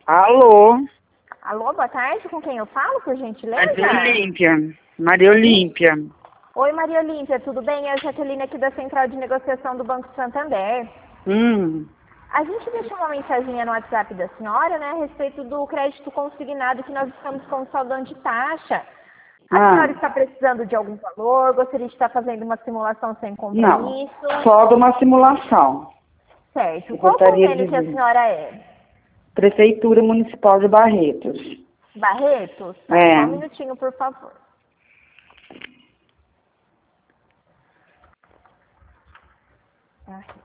Alô? Alô, boa tarde. Com quem eu falo, por gentileza? Maria Olímpia. Maria Olímpia. Oi, Maria Olímpia, tudo bem? É a Jaqueline aqui da Central de Negociação do Banco Santander. A gente deixou uma mensaginha no WhatsApp da senhora, né, a respeito do crédito consignado que nós estamos com saldo de taxa. A senhora está precisando de algum valor? Gostaria de estar fazendo uma simulação sem compromisso? Não, só de uma simulação. Certo. Eu Qual gostaria convênio de que a ver. senhora é? Prefeitura Municipal de Barretos. Barretos? Tá, É. só um minutinho, por favor. Ah.